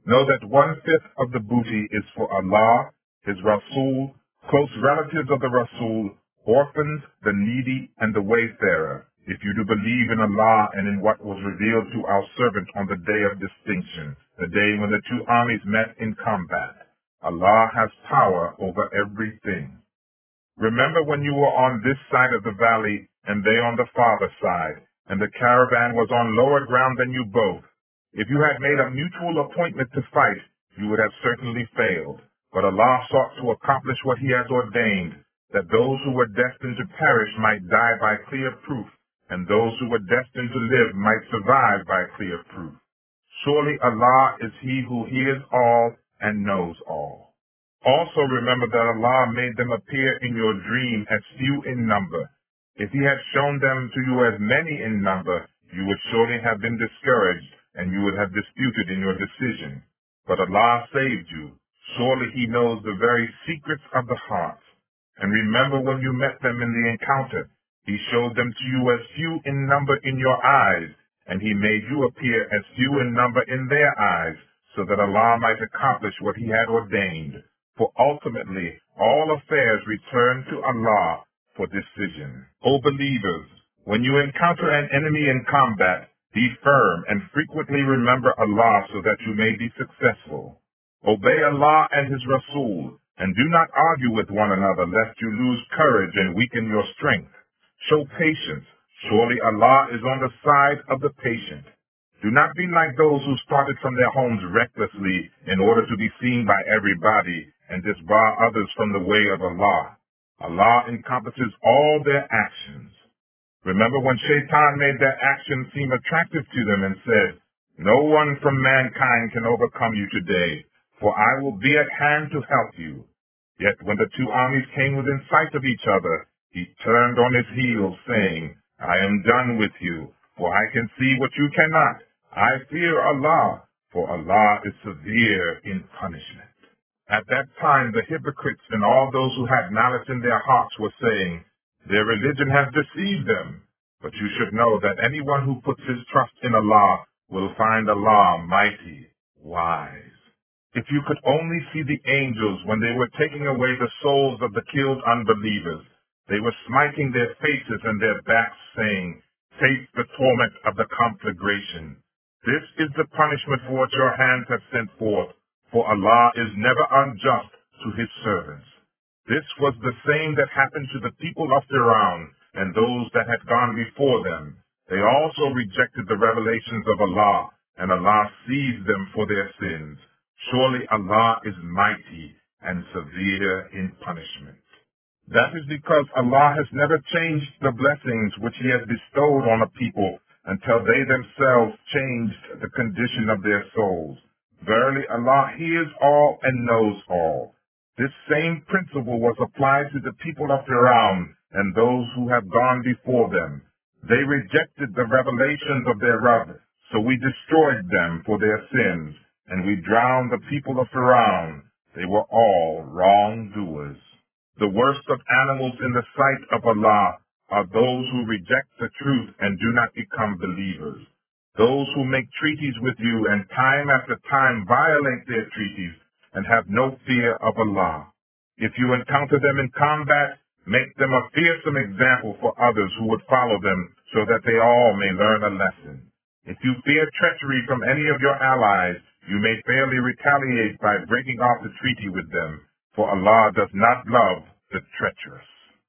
Know that one-fifth of the booty is for Allah, His Rasul, close relatives of the Rasul, orphans, the needy, and the wayfarer, if you do believe in Allah and in what was revealed to our servant on the day of distinction, the day when the two armies met in combat. Allah has power over everything. Remember when you were on this side of the valley and they on the farther side, and the caravan was on lower ground than you both. If you had made a mutual appointment to fight, you would have certainly failed. But Allah sought to accomplish what He has ordained, that those who were destined to perish might die by clear proof, and those who were destined to live might survive by clear proof. Surely Allah is He who hears all and knows all. Also remember that Allah made them appear in your dream as few in number. If He had shown them to you as many in number, you would surely have been discouraged, and you would have disputed in your decision. But Allah saved you. Surely He knows the very secrets of the hearts. And remember when you met them in the encounter, He showed them to you as few in number in your eyes, and He made you appear as few in number in their eyes, so that Allah might accomplish what He had ordained. For ultimately, all affairs return to Allah for decision. O believers, when you encounter an enemy in combat, be firm and frequently remember Allah so that you may be successful. Obey Allah and His Rasul, and do not argue with one another lest you lose courage and weaken your strength. Show patience. Surely Allah is on the side of the patient. Do not be like those who started from their homes recklessly in order to be seen by everybody and disbar others from the way of Allah. Allah encompasses all their actions. Remember when Shaitan made their actions seem attractive to them and said, "No one from mankind can overcome you today, for I will be at hand to help you." Yet when the two armies came within sight of each other, he turned on his heel, saying, "I am done with you, for I can see what you cannot. I fear Allah, for Allah is severe in punishment." At that time the hypocrites and all those who had malice in their hearts were saying, "Their religion has deceived them." But you should know that anyone who puts his trust in Allah will find Allah mighty, wise. If you could only see the angels when they were taking away the souls of the killed unbelievers, they were smiting their faces and their backs, saying, "Taste the torment of the conflagration. This is the punishment for what your hands have sent forth, for Allah is never unjust to His servants." This was the same that happened to the people of Fir'aun and those that had gone before them. They also rejected the revelations of Allah, and Allah seized them for their sins. Surely Allah is mighty and severe in punishment. That is because Allah has never changed the blessings which He has bestowed on a people until they themselves changed the condition of their souls. Verily Allah hears all and knows all. This same principle was applied to the people of Fir'aun and those who have gone before them. They rejected the revelations of their Rabb, so we destroyed them for their sins, and we drowned the people of Fir'aun. They were all wrongdoers. The worst of animals in the sight of Allah are those who reject the truth and do not become believers. Those who make treaties with you and time after time violate their treaties and have no fear of Allah. If you encounter them in combat, make them a fearsome example for others who would follow them so that they all may learn a lesson. If you fear treachery from any of your allies, you may fairly retaliate by breaking off the treaty with them, for Allah does not love the treacherous.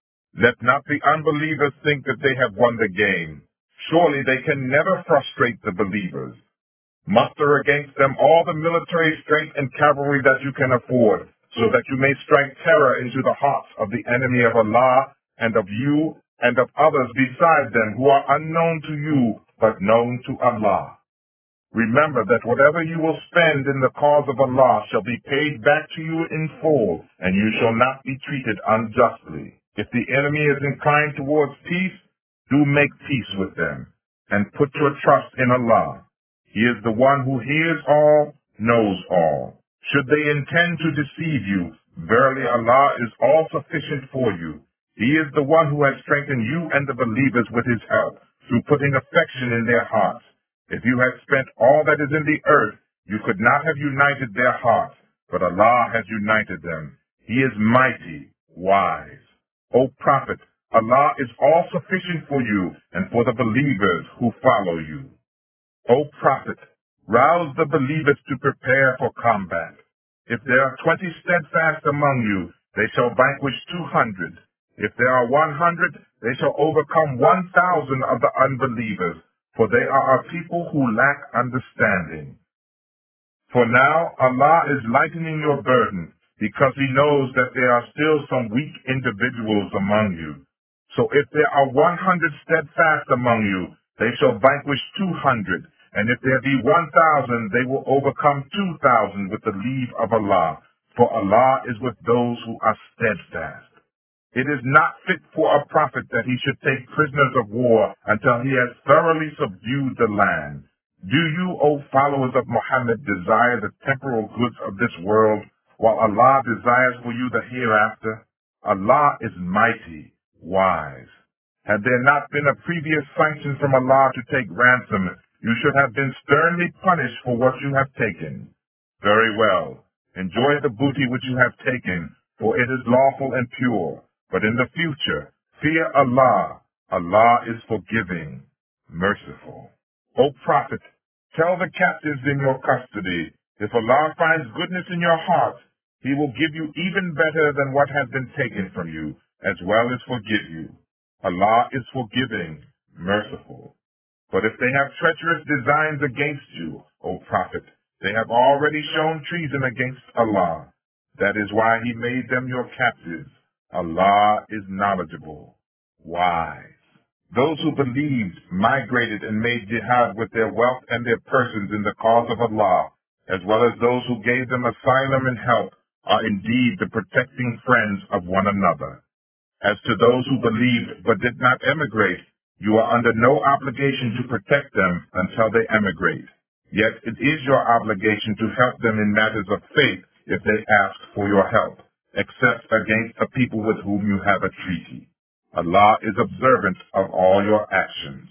Let not the unbelievers think that they have won the game. Surely they can never frustrate the believers. Muster against them all the military strength and cavalry that you can afford, so that you may strike terror into the hearts of the enemy of Allah and of you and of others beside them who are unknown to you but known to Allah. Remember that whatever you will spend in the cause of Allah shall be paid back to you in full, and you shall not be treated unjustly. If the enemy is inclined towards peace, do make peace with them, and put your trust in Allah. He is the one who hears all, knows all. Should they intend to deceive you, verily Allah is all sufficient for you. He is the one who has strengthened you and the believers with His help, through putting affection in their hearts. If you had spent all that is in the earth, You could not have united their hearts, but Allah has united them. He is mighty, wise. O Prophet, Allah is all sufficient for you and for the believers who follow you. O Prophet, rouse the believers to prepare for combat. If there are 20 steadfast among you, they shall vanquish 200. If there are 100, they shall overcome 1,000 of the unbelievers, for they are a people who lack understanding. For now, Allah is lightening your burden, because He knows that there are still some weak individuals among you. So if there are 100 steadfast among you, they shall vanquish 200, and if there be 1,000, they will overcome 2,000 with the leave of Allah, for Allah is with those who are steadfast. It is not fit for a prophet that he should take prisoners of war until he has thoroughly subdued the land. Do you, O followers of Muhammad, desire the temporal goods of this world, while Allah desires for you the hereafter? Allah is mighty, wise. Had there not been a previous sanction from Allah to take ransom, you should have been sternly punished for what you have taken. Very well. Enjoy the booty which you have taken, for it is lawful and pure. But in the future, fear Allah. Allah is forgiving, merciful. O Prophet, tell the captives in your custody, if Allah finds goodness in your heart, He will give you even better than what has been taken from you, as well as forgive you. Allah is forgiving, merciful. But if they have treacherous designs against you, O Prophet, they have already shown treason against Allah. That is why He made them your captives. Allah is knowledgeable, wise. Those who believed, migrated, and made jihad with their wealth and their persons in the cause of Allah, as well as those who gave them asylum and help, are indeed the protecting friends of one another. As to those who believed but did not emigrate, you are under no obligation to protect them until they emigrate. Yet it is your obligation to help them in matters of faith if they ask for your help, except against a people with whom you have a treaty. Allah is observant of all your actions.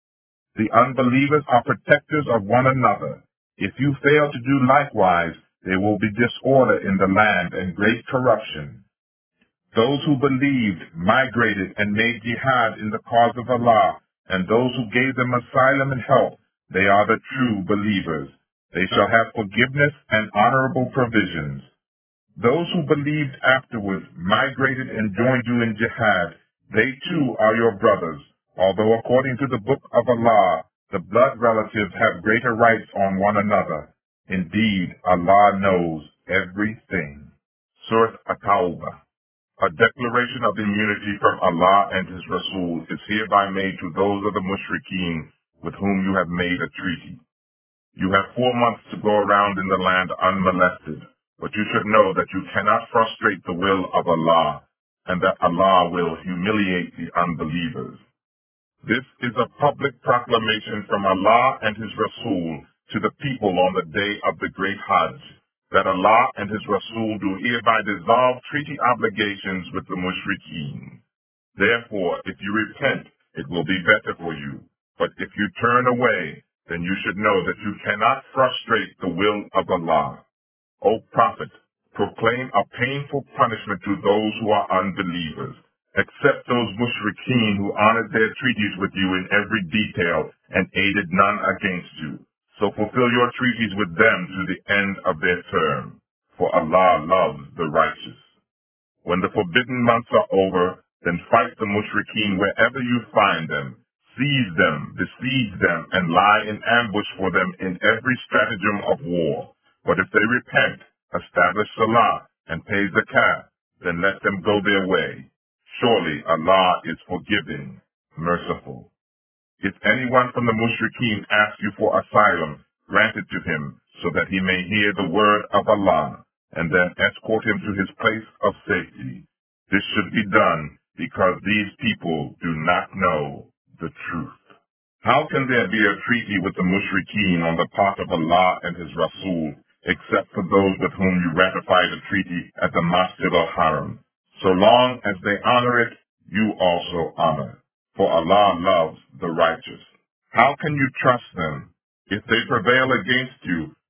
The unbelievers are protectors of one another. If you fail to do likewise, there will be disorder in the land and great corruption. Those who believed, migrated, and made jihad in the cause of Allah, and those who gave them asylum and help, they are the true believers. They shall have forgiveness and honorable provisions. Those who believed afterwards, migrated, and joined you in jihad, they too are your brothers, although according to the book of Allah, the blood relatives have greater rights on one another. Indeed, Allah knows everything. Surah At-Tawbah. A declaration of immunity from Allah and His Rasul is hereby made to those of the mushrikeen with whom you have made a treaty. You have 4 months to go around in the land unmolested, but you should know that you cannot frustrate the will of Allah, and that Allah will humiliate the unbelievers. This is a public proclamation from Allah and His Rasul to the people on the day of the great Hajj, that Allah and His Rasul do hereby dissolve treaty obligations with the mushrikeen. Therefore, if you repent, it will be better for you. But if you turn away, then you should know that you cannot frustrate the will of Allah. O Prophet, proclaim a painful punishment to those who are unbelievers, except those mushrikeen who honored their treaties with you in every detail and aided none against you. So fulfill your treaties with them to the end of their term, for Allah loves the righteous. When the forbidden months are over, then fight the mushrikeen wherever you find them. Seize them, besiege them, and lie in ambush for them in every stratagem of war. But if they repent, establish salah, and pay zakat, then let them go their way. Surely Allah is forgiving, merciful. If anyone from the mushrikeen asks you for asylum, grant it to him, so that he may hear the word of Allah, and then escort him to his place of safety. This should be done because these people do not know the truth. How can there be a treaty with the mushrikeen on the part of Allah and His Rasul, except for those with whom you ratified a treaty at the Masjid al-Haram? So long as they honor it, you also honor, for Allah loves the righteous. How can you trust them? If they prevail against you,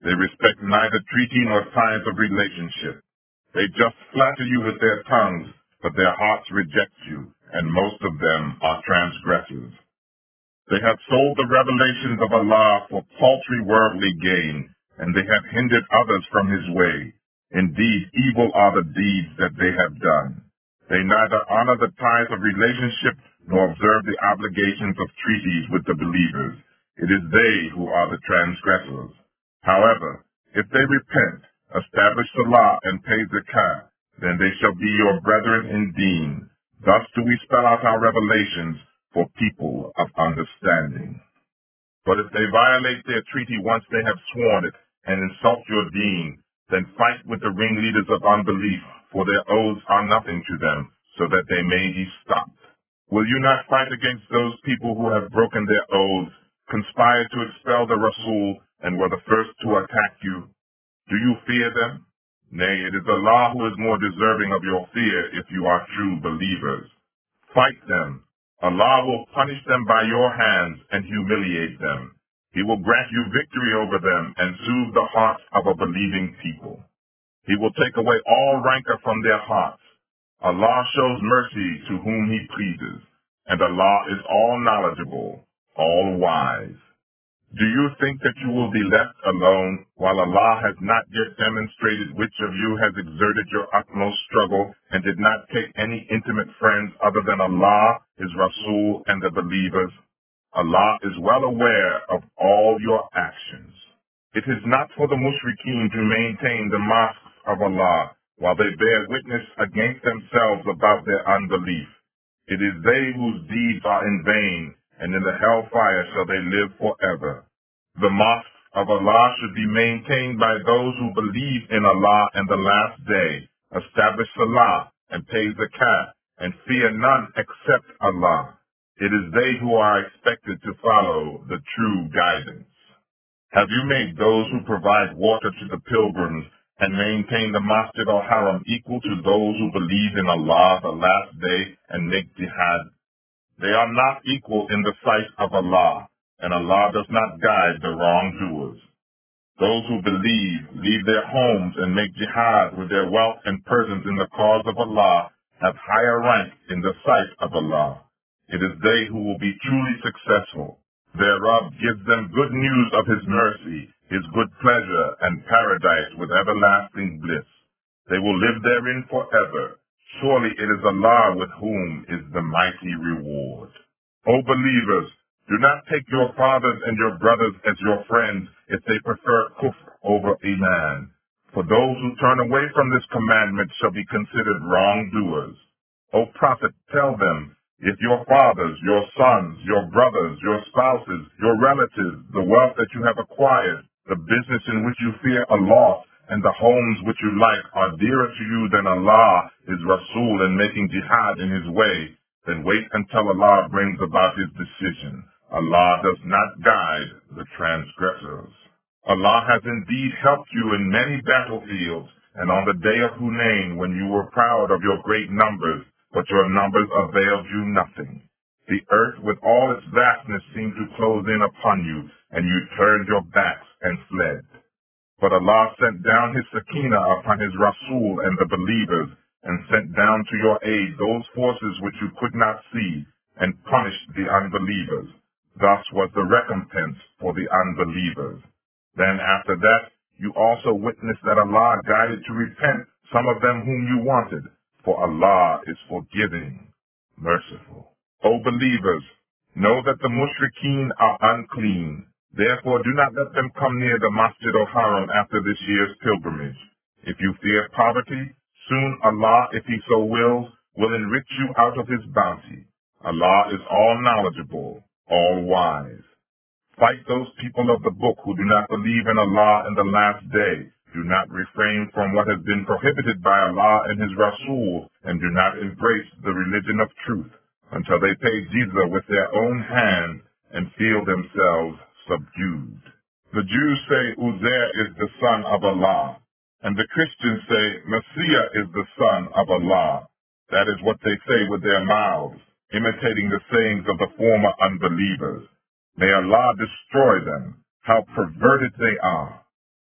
They respect neither treaty nor ties of relationship. They just flatter you with their tongues, but their hearts reject you, and most of them are transgressors. They have sold the revelations of Allah for paltry worldly gain, and they have hindered others from his way. Indeed, evil are the deeds that they have done. They neither honor the ties of relationship nor observe the obligations of treaties with the believers. It is they who are the transgressors. However, if they repent, establish the law, and pay zakat, then they shall be your brethren in deen. Thus do we spell out our revelations for people of understanding. But if they violate their treaty once they have sworn it and insult your deen, then fight with the ringleaders of unbelief, for their oaths are nothing to them, so that they may be stopped. Will you not fight against those people who have broken their oaths, conspired to expel the Rasul, and were the first to attack you? Do you fear them? Nay, it is Allah who is more deserving of your fear if you are true believers. Fight them. Allah will punish them by your hands and humiliate them. He will grant you victory over them and soothe the hearts of a believing people. He will take away all rancor from their hearts. Allah shows mercy to whom he pleases, and Allah is all knowledgeable, all wise. Do you think that you will be left alone while Allah has not yet demonstrated which of you has exerted your utmost struggle and did not take any intimate friends other than Allah, his Rasul, and the believers? Allah is well aware of all your actions. It is not for the mushrikeen to maintain the mosques of Allah while they bear witness against themselves about their unbelief. It is they whose deeds are in vain, and in the hellfire shall they live forever. The mosques of Allah should be maintained by those who believe in Allah and the last day, establish salah, and pay zakat, and fear none except Allah. It is they who are expected to follow the true guidance. Have you made those who provide water to the pilgrims and maintain the Masjid al-Haram equal to those who believe in Allah the last day and make jihad? They are not equal in the sight of Allah, and Allah does not guide the wrongdoers. Those who believe, leave their homes, and make jihad with their wealth and persons in the cause of Allah have higher rank in the sight of Allah. It is they who will be truly successful. Their Rabb gives them good news of his mercy, his good pleasure, and paradise with everlasting bliss. They will live therein forever. Surely it is Allah with whom is the mighty reward. O believers, do not take your fathers and your brothers as your friends if they prefer kufr over iman. For those who turn away from this commandment shall be considered wrongdoers. O Prophet, tell them, if your fathers, your sons, your brothers, your spouses, your relatives, the wealth that you have acquired, the business in which you fear a loss, and the homes which you like are dearer to you than Allah, his Rasul, and making jihad in his way, then wait until Allah brings about his decision. Allah does not guide the transgressors. Allah has indeed helped you in many battlefields, and on the day of Hunain, when you were proud of your great numbers, but your numbers availed you nothing. The earth with all its vastness seemed to close in upon you, and you turned your backs and fled. But Allah sent down his Sakina upon his Rasul and the believers, and sent down to your aid those forces which you could not see, and punished the unbelievers. Thus was the recompense for the unbelievers. Then after that, you also witnessed that Allah guided to repent some of them whom you wanted, for Allah is forgiving, merciful. O believers, know that the mushrikeen are unclean. Therefore do not let them come near the Masjid al-Haram after this year's pilgrimage. If you fear poverty, soon Allah, if he so wills, will enrich you out of his bounty. Allah is all knowledgeable, all wise. Fight those people of the book who do not believe in Allah and the last day. Do not refrain from what has been prohibited by Allah and his Rasul, and do not embrace the religion of truth until they pay jizya with their own hands and feel themselves subdued. The Jews say Uzair is the son of Allah, and the Christians say Messiah is the son of Allah. That is what they say with their mouths, imitating the sayings of the former unbelievers. May Allah destroy them. How perverted they are.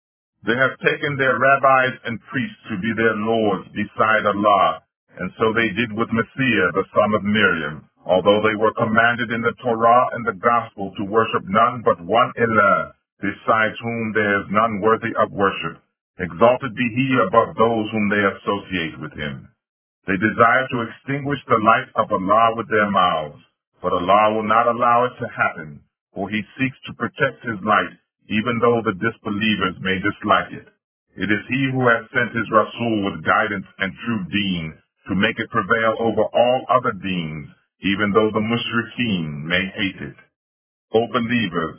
They have taken their rabbis and priests to be their lords beside Allah, and so they did with Messiah, the son of Miriam, although they were commanded in the Torah and the Gospel to worship none but one Ilah, besides whom there is none worthy of worship. Exalted be he above those whom they associate with him. They desire to extinguish the light of Allah with their mouths, but Allah will not allow it to happen, for he seeks to protect his light, even though the disbelievers may dislike it. It is he who has sent his Rasul with guidance and true deen to make it prevail over all other deens, even though the mushrikeen may hate it. O believers,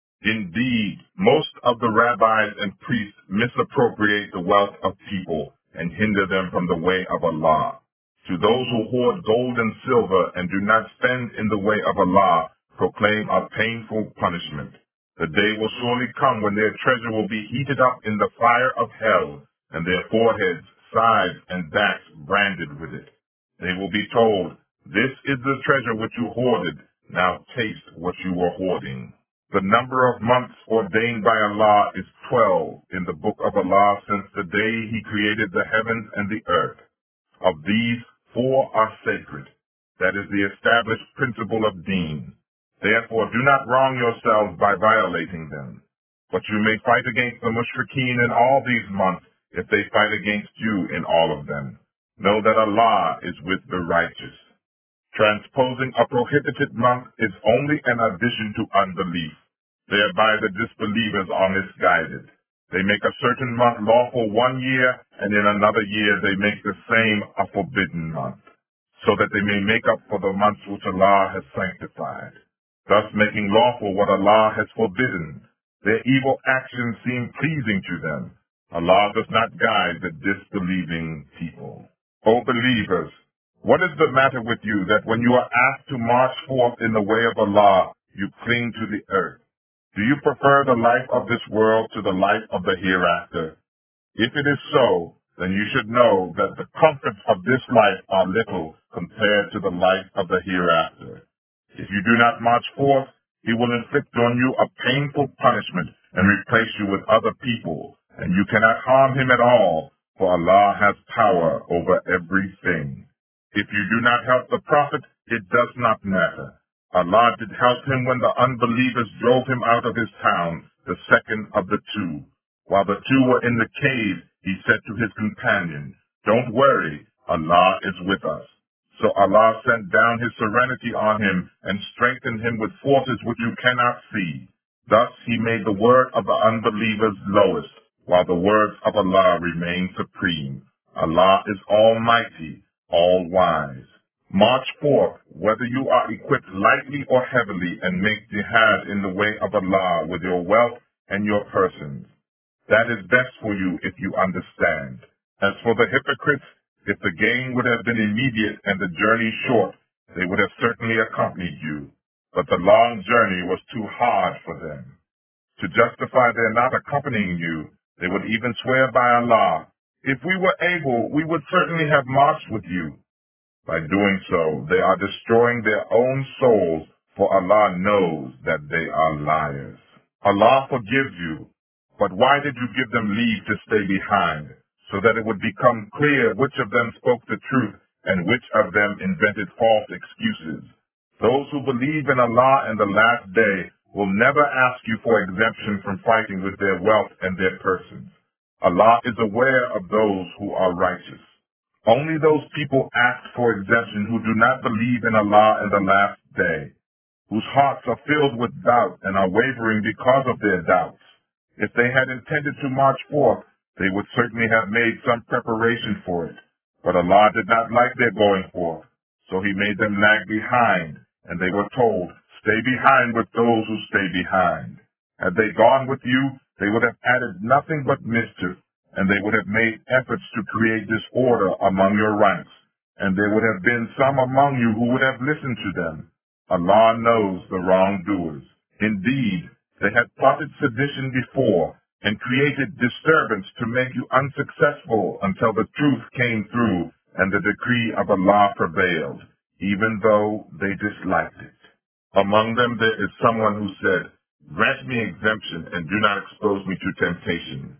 indeed, most of the rabbis and priests misappropriate the wealth of people and hinder them from the way of Allah. To those who hoard gold and silver and do not spend in the way of Allah, proclaim a painful punishment. The day will surely come when their treasure will be heated up in the fire of hell, and their foreheads, sides, and backs branded with it. They will be told, "This is the treasure which you hoarded. Now taste what you were hoarding." The number of months ordained by Allah is 12 in the book of Allah since the day he created the heavens and the earth. Of these, 4 are sacred. That is the established principle of deen. Therefore, do not wrong yourselves by violating them. But you may fight against the mushrikeen in all these months if they fight against you in all of them. Know that Allah is with the righteous. Transposing a prohibited month is only an addition to unbelief. Thereby the disbelievers are misguided. They make a certain month lawful one year, and in another year they make the same a forbidden month, so that they may make up for the months which Allah has sanctified, thus making lawful what Allah has forbidden. Their evil actions seem pleasing to them. Allah does not guide the disbelieving people. O believers, what is the matter with you that when you are asked to march forth in the way of Allah, you cling to the earth? Do you prefer the life of this world to the life of the hereafter? If it is so, then you should know that the comforts of this life are little compared to the life of the hereafter. If you do not march forth, he will inflict on you a painful punishment and replace you with other people, and you cannot harm him at all, for Allah has power over everything. If you do not help the Prophet, it does not matter. Allah did help him when the unbelievers drove him out of his town, the second of the 2. While the 2 were in the cave, he said to his companion, "Don't worry, Allah is with us." So Allah sent down his serenity on him and strengthened him with forces which you cannot see. Thus he made the word of the unbelievers lowest, while the words of Allah remain supreme. Allah is almighty, all wise. March forth, whether you are equipped lightly or heavily, and make jihad in the way of Allah with your wealth and your persons. That is best for you if you understand. As for the hypocrites, if the gain would have been immediate and the journey short, they would have certainly accompanied you. But the long journey was too hard for them. To justify their not accompanying you, they would even swear by Allah, "If we were able, we would certainly have marched with you." By doing so, they are destroying their own souls, for Allah knows that they are liars. Allah forgives you, but why did you give them leave to stay behind, so that it would become clear which of them spoke the truth and which of them invented false excuses? Those who believe in Allah and the last day will never ask you for exemption from fighting with their wealth and their persons. Allah is aware of those who are righteous. Only those people ask for exemption who do not believe in Allah and the last day, whose hearts are filled with doubt and are wavering because of their doubts. If they had intended to march forth, they would certainly have made some preparation for it. But Allah did not like their going forth, so he made them lag behind, and they were told, "Stay behind with those who stay behind." Had they gone with you, they would have added nothing but mischief, and they would have made efforts to create disorder among your ranks, and there would have been some among you who would have listened to them. Allah knows the wrongdoers. Indeed, they had plotted sedition before and created disturbance to make you unsuccessful until the truth came through and the decree of Allah prevailed, even though they disliked it. Among them there is someone who said, "Grant me exemption and do not expose me to temptation."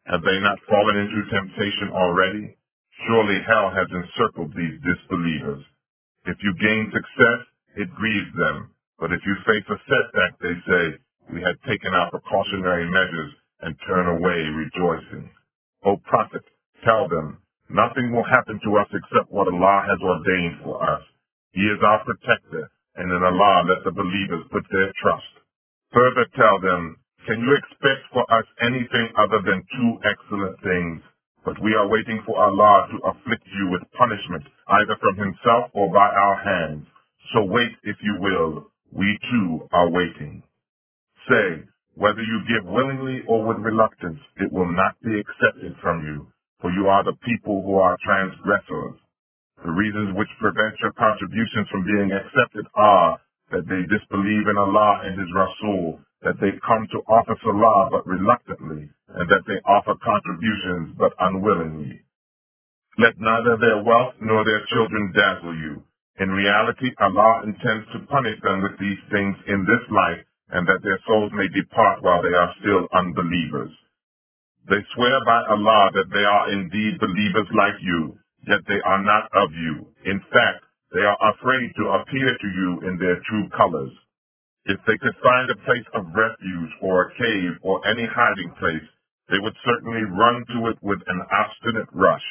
Have they not fallen into temptation already? Surely hell has encircled these disbelievers. If you gain success, it grieves them. But if you face a setback, they say, we had taken our precautionary measures and turn away rejoicing. O prophet, tell them, nothing will happen to us except what Allah has ordained for us. He is our protector, and in Allah let the believers put their trust. Further tell them, can you expect for us anything other than two excellent things? But we are waiting for Allah to afflict you with punishment, either from himself or by our hands. So wait if you will. We too are waiting. Say, whether you give willingly or with reluctance, it will not be accepted from you, for you are the people who are transgressors. The reasons which prevent your contributions from being accepted are that they disbelieve in Allah and His Rasul, that they come to offer salah but reluctantly, and that they offer contributions but unwillingly. Let neither their wealth nor their children dazzle you. In reality, Allah intends to punish them with these things in this life, and that their souls may depart while they are still unbelievers. They swear by Allah that they are indeed believers like you, yet they are not of you. In fact, they are afraid to appear to you in their true colors. If they could find a place of refuge or a cave or any hiding place, they would certainly run to it with an obstinate rush.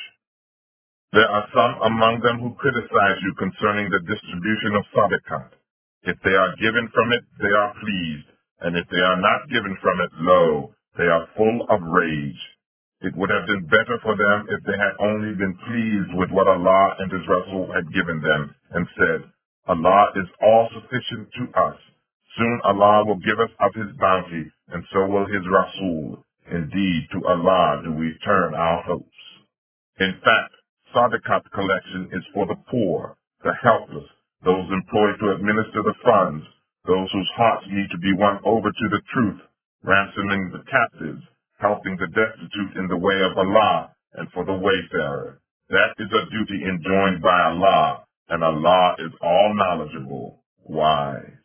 There are some among them who criticize you concerning the distribution of sadaqat. If they are given from it, they are pleased, and if they are not given from it, lo, they are full of rage. It would have been better for them if they had only been pleased with what Allah and His Rasul had given them, and said, Allah is all sufficient to us. Soon Allah will give us of His bounty, and so will His Rasul. Indeed, to Allah do we turn our hopes. In fact, Sadaqat collection is for the poor, the helpless, those employed to administer the funds, those whose hearts need to be won over to the truth, ransoming the captives, helping the destitute in the way of Allah, and for the wayfarer. That is a duty enjoined by Allah, and Allah is all knowledgeable, wise.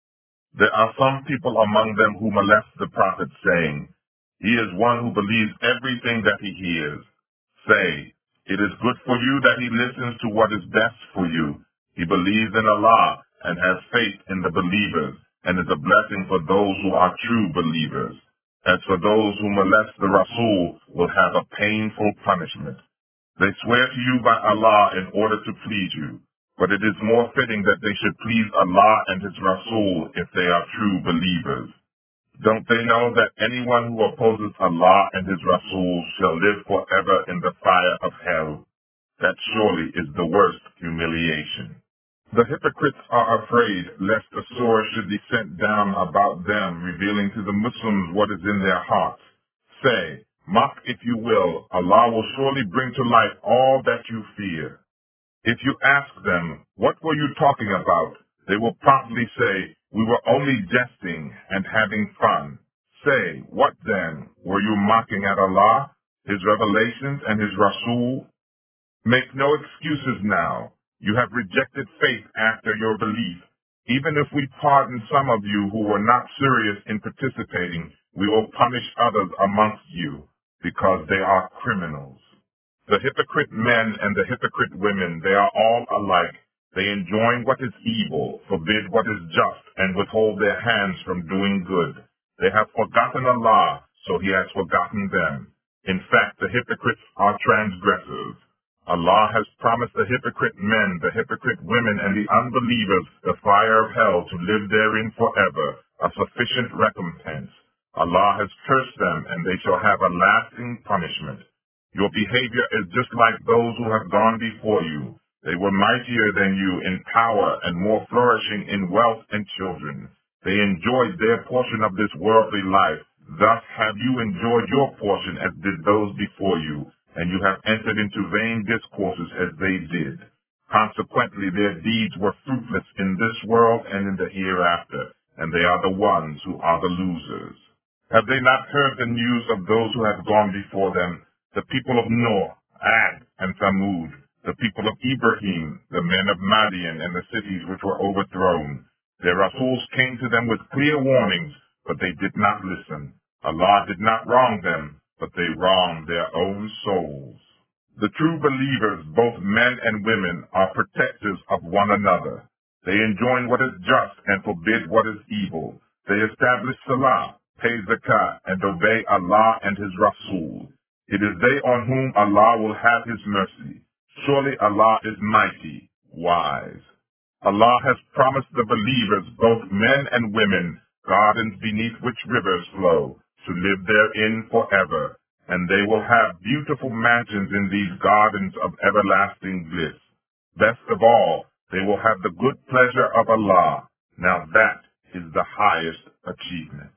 There are some people among them who molest the Prophet, saying, he is one who believes everything that he hears. Say, it is good for you that he listens to what is best for you. He believes in Allah and has faith in the believers, and is a blessing for those who are true believers. As for those who molest the Rasul, will have a painful punishment. They swear to you by Allah in order to please you, but it is more fitting that they should please Allah and His Rasul if they are true believers. Don't they know that anyone who opposes Allah and His Rasul shall live forever in the fire of hell? That surely is the worst humiliation. The hypocrites are afraid lest a sword should be sent down about them, revealing to the Muslims what is in their hearts. Say, mock if you will, Allah will surely bring to light all that you fear. If you ask them, what were you talking about? They will promptly say, we were only jesting and having fun. Say, what then? Were you mocking at Allah, His revelations, and His Rasul? Make no excuses now. You have rejected faith after your belief. Even if we pardon some of you who were not serious in participating, we will punish others amongst you, because they are criminals. The hypocrite men and the hypocrite women, they are all alike. They enjoin what is evil, forbid what is just, and withhold their hands from doing good. They have forgotten Allah, so He has forgotten them. In fact, the hypocrites are transgressors. Allah has promised the hypocrite men, the hypocrite women, and the unbelievers the fire of hell to live therein forever, a sufficient recompense. Allah has cursed them, and they shall have a lasting punishment. Your behavior is just like those who have gone before you. They were mightier than you in power and more flourishing in wealth and children. They enjoyed their portion of this worldly life. Thus have you enjoyed your portion as did those before you, and you have entered into vain discourses as they did. Consequently, their deeds were fruitless in this world and in the hereafter, and they are the ones who are the losers. Have they not heard the news of those who have gone before them, the people of Noah, Ad, and Thamud, the people of Ibrahim, the men of Madian, and the cities which were overthrown? Their Rasuls came to them with clear warnings, but they did not listen. Allah did not wrong them, but they wrong their own souls. The true believers, both men and women, are protectors of one another. They enjoin what is just and forbid what is evil. They establish Salah, pay zakah, and obey Allah and His Rasul. It is they on whom Allah will have His mercy. Surely Allah is mighty, wise. Allah has promised the believers, both men and women, gardens beneath which rivers flow, to live therein forever, and they will have beautiful mansions in these gardens of everlasting bliss. Best of all, they will have the good pleasure of Allah. Now that is the highest achievement.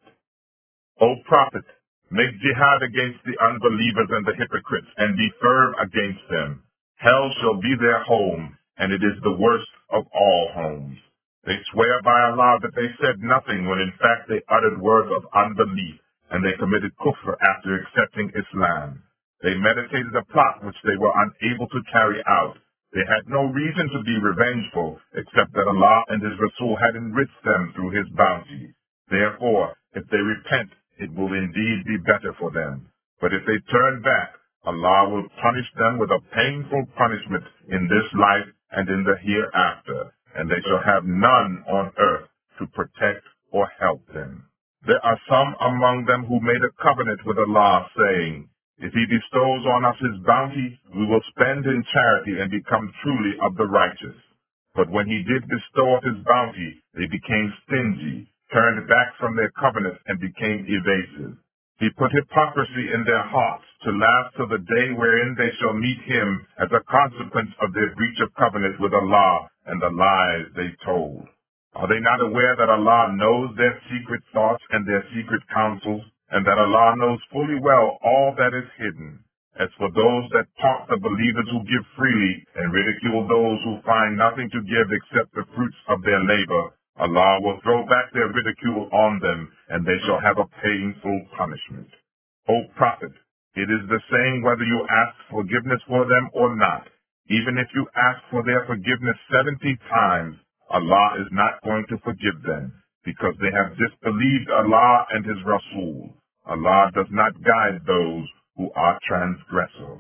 O Prophet, make jihad against the unbelievers and the hypocrites, and be firm against them. Hell shall be their home, and it is the worst of all homes. They swear by Allah that they said nothing when in fact they uttered words of unbelief, and they committed kufr after accepting Islam. They meditated a plot which they were unable to carry out. They had no reason to be revengeful, except that Allah and His Rasul had enriched them through His bounty. Therefore, if they repent, it will indeed be better for them. But if they turn back, Allah will punish them with a painful punishment in this life and in the hereafter, and they shall have none on earth to protect or help them. There are some among them who made a covenant with Allah, saying, if He bestows on us His bounty, we will spend in charity and become truly of the righteous. But when He did bestow of His bounty, they became stingy, turned back from their covenant, and became evasive. He put hypocrisy in their hearts to last till the day wherein they shall meet Him as a consequence of their breach of covenant with Allah and the lies they told. Are they not aware that Allah knows their secret thoughts and their secret counsels, and that Allah knows fully well all that is hidden? As for those that taunt the believers who give freely and ridicule those who find nothing to give except the fruits of their labor, Allah will throw back their ridicule on them, and they shall have a painful punishment. O Prophet, it is the same whether you ask forgiveness for them or not. Even if you ask for their forgiveness 70 times, Allah is not going to forgive them, because they have disbelieved Allah and His Rasul. Allah does not guide those who are transgressors.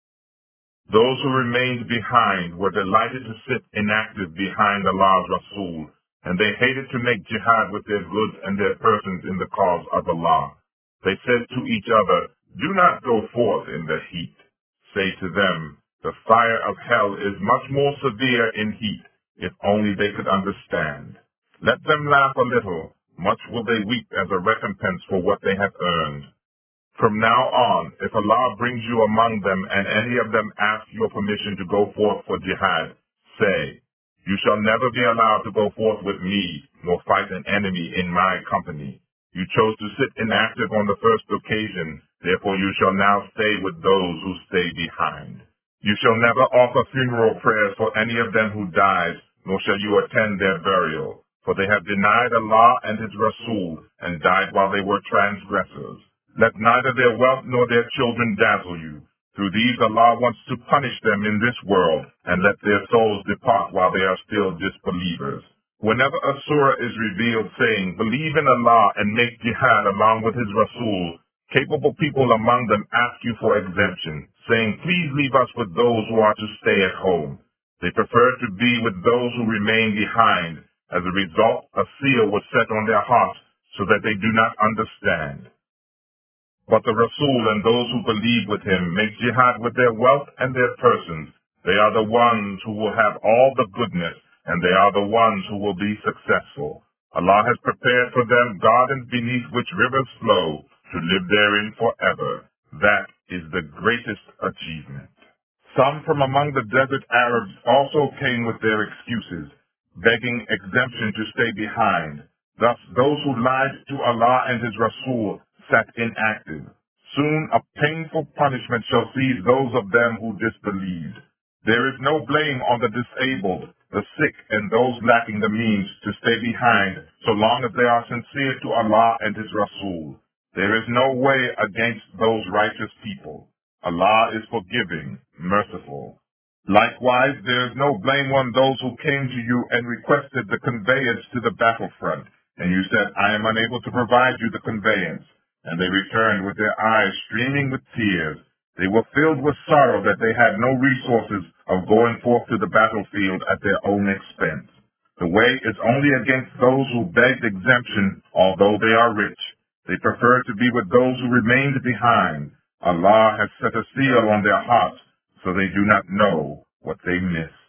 Those who remained behind were delighted to sit inactive behind Allah's Rasul, and they hated to make jihad with their goods and their persons in the cause of Allah. They said to each other, do not go forth in the heat. Say to them, the fire of hell is much more severe in heat, if only they could understand. Let them laugh a little, much will they weep as a recompense for what they have earned. From now on, if Allah brings you among them and any of them ask your permission to go forth for jihad, say, you shall never be allowed to go forth with me, nor fight an enemy in my company. You chose to sit inactive on the first occasion, therefore you shall now stay with those who stay behind. You shall never offer funeral prayers for any of them who dies, nor shall you attend their burial, for they have denied Allah and His Rasul, and died while they were transgressors. Let neither their wealth nor their children dazzle you. Through these Allah wants to punish them in this world, and let their souls depart while they are still disbelievers. Whenever a surah is revealed saying, believe in Allah and make jihad along with His Rasul, capable people among them ask you for exemption, saying, please leave us with those who are to stay at home. They prefer to be with those who remain behind. As a result, a seal was set on their hearts so that they do not understand. But the Rasul and those who believe with him make jihad with their wealth and their persons. They are the ones who will have all the goodness, and they are the ones who will be successful. Allah has prepared for them gardens beneath which rivers flow, to live therein forever. That is the greatest achievement. Some from among the desert Arabs also came with their excuses, begging exemption to stay behind. Thus those who lied to Allah and His Rasul sat inactive. Soon a painful punishment shall seize those of them who disbelieved. There is no blame on the disabled, the sick, and those lacking the means to stay behind, so long as they are sincere to Allah and His Rasul. There is no way against those righteous people. Allah is forgiving, merciful. Likewise, there is no blame on those who came to you and requested the conveyance to the battlefront, and you said, I am unable to provide you the conveyance. And they returned with their eyes streaming with tears. They were filled with sorrow that they had no resources of going forth to the battlefield at their own expense. The way is only against those who begged exemption, although they are rich. They prefer to be with those who remained behind. Allah has set a seal on their hearts, so they do not know what they miss.